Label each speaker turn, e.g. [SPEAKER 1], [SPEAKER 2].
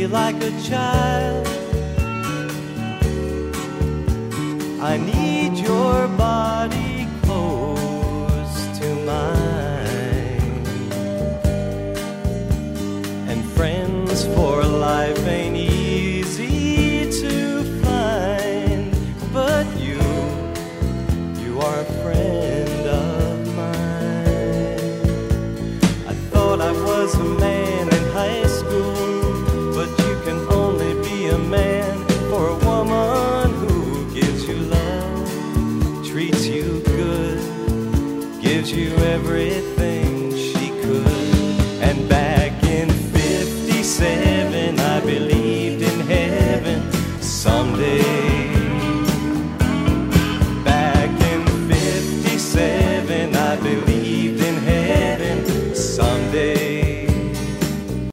[SPEAKER 1] like a child. I need your body close to mine, and friends for life ain't easy.